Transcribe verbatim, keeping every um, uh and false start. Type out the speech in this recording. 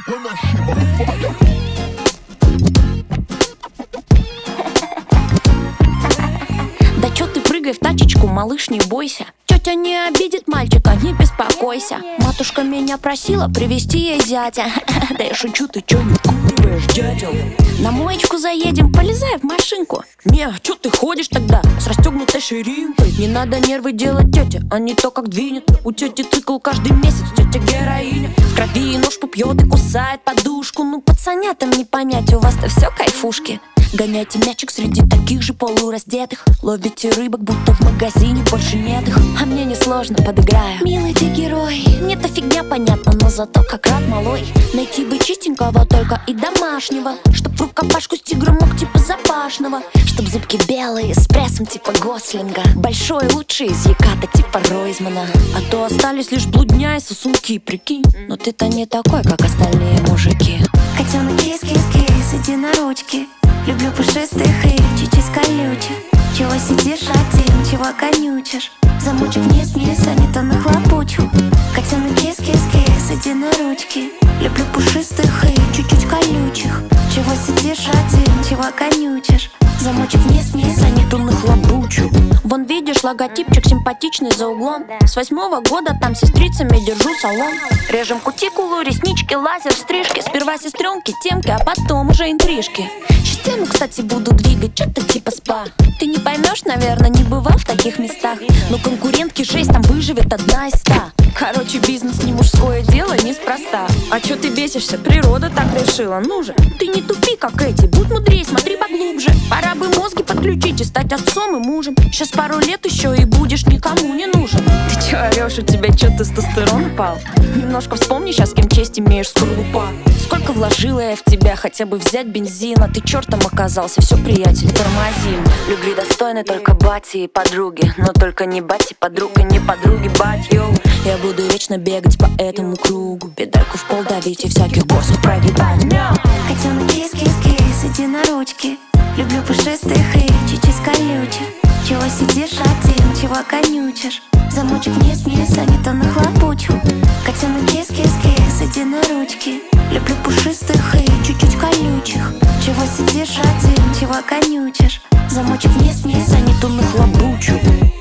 Да чё ты прыгай в тачечку, малыш, не бойся. Тётя не обидит мальчика, не беспокойся. Матушка меня просила привезти ей зятя. Да я шучу, ты чё не куриваешь, дятел? На моечку заедем, полезай в машинку. Не, а чё ты ходишь тогда с расстёгнутой ширинкой? Не надо нервы делать, тётя, а не то как двинет. У тёти цикл каждый месяц, тётя героиня. В крови нож попьёт и кусает подушку. Ну пацанятам не понять, у вас-то всё кайфушки. Гоняйте мячик среди таких же полураздетых. Ловите рыбок, будто в магазине больше нет их. А мне несложно, подыграю. Милый ты герой, мне-то фигня понятна, но зато как рад малой. Найти бы чистенького только и домашнего, чтоб в рукопашку с тигром мог типа Запашного. Чтоб зубки белые, с прессом типа Гослинга. Большой лучший из Яката типа Ройзмана. А то остались лишь блудня и сосунки, прикинь. Но ты-то не такой, как остальные мужики. Котенок, кис-кис-кис, иди на ручки. Люблю пушистых и чуть-чуть колючих. Чего сидишь один, чего конючишь? Замучу вниз-вниз, а не то нахлопучу. Котенок, кис-кис-кис, иди на ручки. Люблю пушистых и чуть-чуть колючих. Чего сидишь один, чего конючишь? Замучу вниз-вниз, а не то нахлопучу. Вон видишь, логотипчик симпатичный за углом. С восьмого года там сестрицами держу салон. Режем кутикулу, реснички, лазер, стрижки. Сперва сестренки, темки, а потом уже интрижки. Систему, кстати, буду двигать, что-то типа спа. Ты не поймешь, наверное, не бывал в таких местах. Но конкурентки шесть, там выживет одна из ста. Короче, бизнес не мужское дело, неспроста. А чё ты бесишься? Природа так решила. Ну же, ты не тупи, как эти. Будь мудрее, смотри поглубже. Пора бы мозги подключить и стать отцом и мужем. Сейчас пару лет еще и будешь никому не нужен. Ты чё орёшь, у тебя чё тестостерон упал? Немножко вспомни сейчас, кем честь имеешь, скорлупа. Сколько вложила я в тебя, хотя бы взять бензина. Ты чертом оказался, все, приятель, тормозим. Любви достойны только бати и подруги. Но только не бати, подруг и не подруги, бать, йоу. Я буду вечно бегать по этому кругу, педальку в пол давить и всяких боссов прогибать. Котенок, кис-кис-кис, иди на ручки. Люблю пушистых и чуть-чуть колючих. Чего сидишь один, чего конючишь? Замучу вниз-вниз, а не то нахлопучу. Котенок, кис-кис-кис, иди на ручки. Люблю пушистых и чуть-чуть колючих. Чего сидишь один, чего конючишь? Замучу вниз-вниз, а не то нахлопучу.